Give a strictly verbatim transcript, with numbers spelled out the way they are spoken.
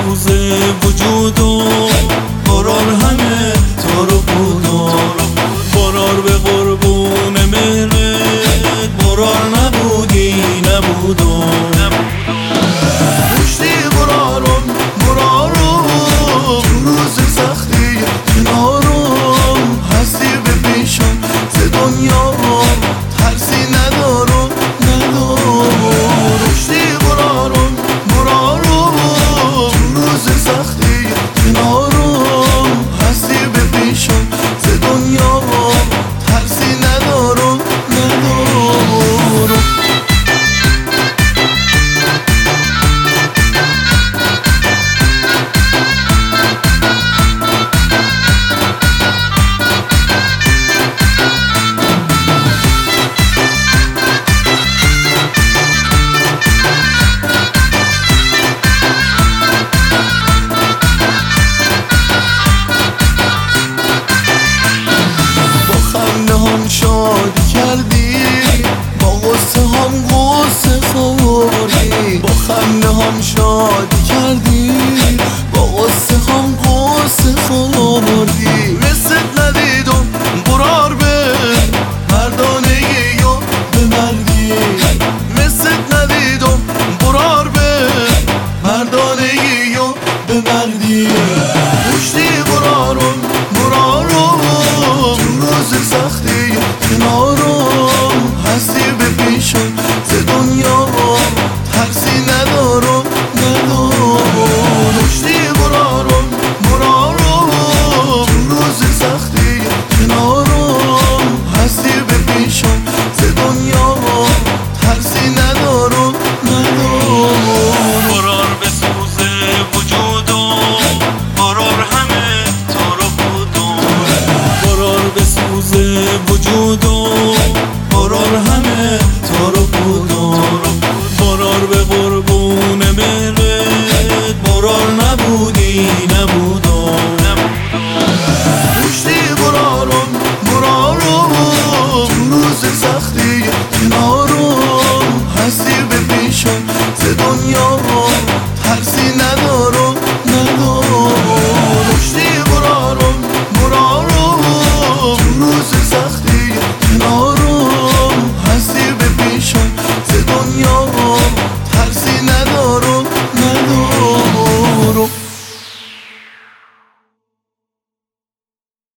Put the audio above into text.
روز وجود و قرار همه تو رو بود و قرار به قربون مهرت قرار نبودی نبود و پشتی قرارم قرارم تو روز سختی کنارم هستی به پیشم ز دنیا ترسی ندارم ندارم پشتی قرارم قرارم تو روز سختی کنارم هستی به پیشم ز دنیا ترسی ندارم ندارم هم شادی کردی با غصه هم غصه خوردی با خنده هم شادی کردی با غصه هم غصه خوردی مثل ندیدم قرار به مردانگی یا به مردی مثل ندیدم قرار به مردانگی یا به مردی